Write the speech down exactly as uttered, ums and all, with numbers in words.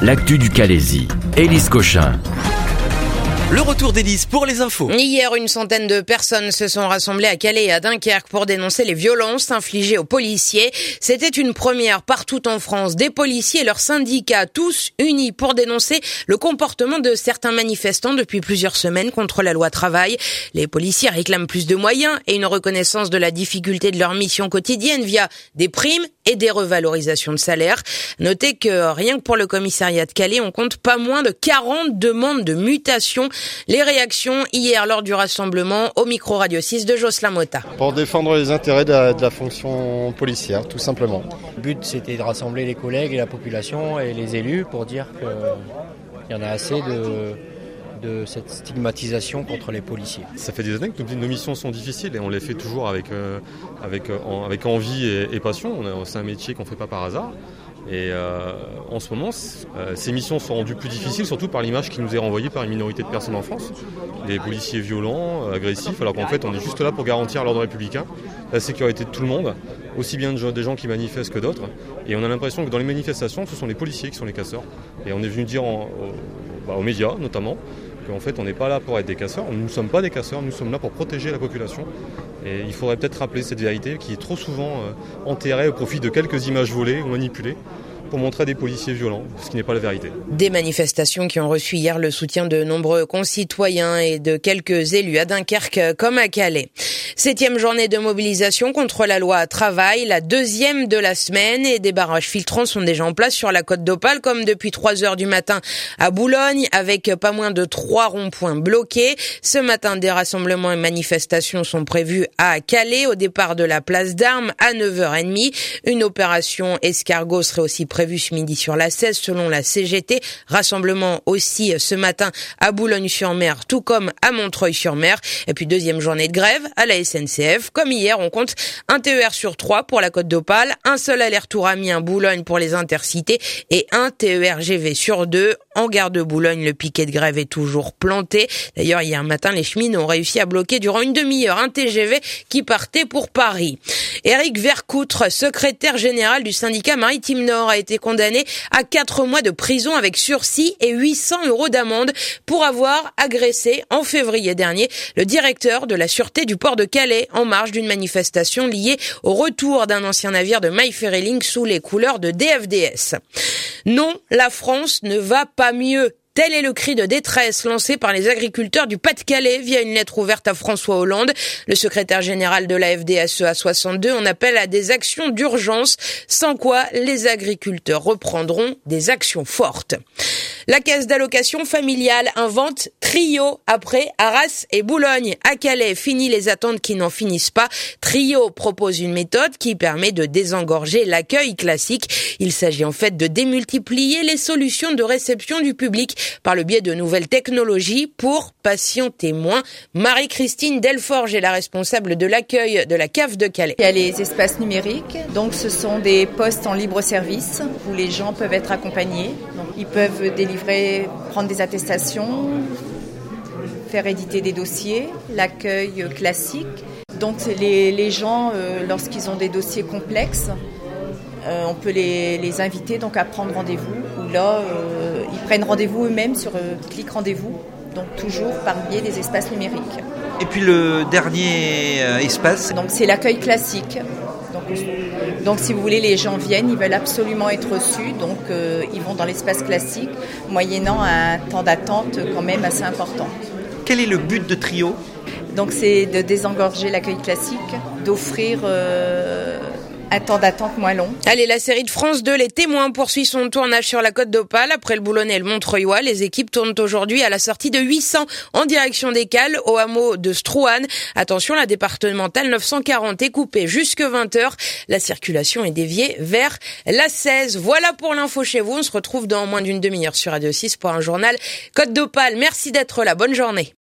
l'actu du Calaisis. Élise Cochin. Le retour d'Élise pour les infos. Hier, une centaine de personnes se sont rassemblées à Calais et à Dunkerque pour dénoncer les violences infligées aux policiers. C'était une première partout en France. Des policiers et leurs syndicats, tous unis pour dénoncer le comportement de certains manifestants depuis plusieurs semaines contre la loi travail. Les policiers réclament plus de moyens et une reconnaissance de la difficulté de leur mission quotidienne via des primes et des revalorisations de salaire. Notez que rien que pour le commissariat de Calais, on compte pas moins de quarante demandes de mutation. Les réactions hier lors du rassemblement au micro Radio six de Jocelyn Motta. Pour défendre les intérêts de la, de la fonction policière, tout simplement. Le but, c'était de rassembler les collègues et la population et les élus pour dire qu'il y en a assez de... de cette stigmatisation contre les policiers. Ça fait des années que nos missions sont difficiles et on les fait toujours avec, euh, avec, euh, en, avec envie et, et passion. On a, c'est un métier qu'on ne fait pas par hasard. Et euh, en ce moment, euh, ces missions sont rendues plus difficiles, surtout par l'image qui nous est renvoyée par une minorité de personnes en France. Des policiers violents, agressifs, alors qu'en fait on est juste là pour garantir l'ordre républicain, la sécurité de tout le monde, aussi bien des gens qui manifestent que d'autres. Et on a l'impression que dans les manifestations, ce sont les policiers qui sont les casseurs. Et on est venu dire en, au, bah, aux médias notamment, qu'en fait on n'est pas là pour être des casseurs, nous ne sommes pas des casseurs, nous sommes là pour protéger la population. Et il faudrait peut-être rappeler cette vérité qui est trop souvent euh, enterrée au profit de quelques images volées ou manipulées pour montrer des policiers violents, ce qui n'est pas la vérité. Des manifestations qui ont reçu hier le soutien de nombreux concitoyens et de quelques élus à Dunkerque comme à Calais. Septième journée de mobilisation contre la loi travail, la deuxième de la semaine, et des barrages filtrants sont déjà en place sur la côte d'Opale, comme depuis trois heures du matin à Boulogne, avec pas moins de trois ronds-points bloqués. Ce matin, des rassemblements et manifestations sont prévus à Calais, au départ de la place d'Armes à neuf heures trente. Une opération escargot serait aussi prévue ce midi sur la seize selon la C G T. Rassemblement aussi ce matin à Boulogne-sur-Mer, tout comme à Montreuil-sur-Mer. Et puis deuxième journée de grève à la S N C F. Comme hier, on compte un T E R sur trois pour la côte d'Opale, un seul aller-retour Amiens-Boulogne pour les intercités et un T E R G V sur deux. En gare de Boulogne, le piquet de grève est toujours planté. D'ailleurs, hier matin, les cheminots ont réussi à bloquer durant une demi-heure un T G V qui partait pour Paris. Éric Vercoutre, secrétaire général du syndicat Maritime Nord, a été condamné à quatre mois de prison avec sursis et huit cents euros d'amende pour avoir agressé en février dernier le directeur de la sûreté du port de Calais en marge d'une manifestation liée au retour d'un ancien navire de My Ferry Link sous les couleurs de D F D S. Non, la France ne va pas mieux. Tel est le cri de détresse lancé par les agriculteurs du Pas-de-Calais via une lettre ouverte à François Hollande. Le secrétaire général de la F D S E A soixante-deux en appelle à des actions d'urgence, sans quoi les agriculteurs reprendront des actions fortes. La caisse d'allocation familiale invente Trio après Arras et Boulogne. À Calais, fini les attentes qui n'en finissent pas. Trio propose une méthode qui permet de désengorger l'accueil classique. Il s'agit en fait de démultiplier les solutions de réception du public par le biais de nouvelles technologies pour patienter moins. Marie-Christine Delforge est la responsable de l'accueil de la C A F de Calais. Il y a les espaces numériques, donc ce sont des postes en libre service où les gens peuvent être accompagnés. Donc, ils peuvent délivrer, prendre des attestations, faire éditer des dossiers, l'accueil classique. Donc les, les gens, euh, lorsqu'ils ont des dossiers complexes, Euh, on peut les, les inviter donc à prendre rendez-vous, où là, euh, ils prennent rendez-vous eux-mêmes sur euh, clic rendez-vous, donc toujours par biais des espaces numériques. Et puis le dernier euh, espace Donc c'est l'accueil classique. Donc, donc si vous voulez, les gens viennent, ils veulent absolument être reçus, donc euh, ils vont dans l'espace classique, moyennant un temps d'attente quand même assez important. Quel est le but de Trio ? Donc c'est de désengorger l'accueil classique, d'offrir euh, un temps d'attente moins long. Allez, la série de France deux, Les Témoins, poursuit son tournage sur la côte d'Opale. Après le Boulonnais et le Montreuillois, les équipes tournent aujourd'hui à la sortie de huit cents en direction des Cales, au hameau de Strouane. Attention, la départementale neuf cent quarante est coupée jusque vingt heures. La circulation est déviée vers la seize. Voilà pour l'info chez vous. On se retrouve dans moins d'une demi-heure sur Radio six pour un journal Côte d'Opale. Merci d'être là. Bonne journée.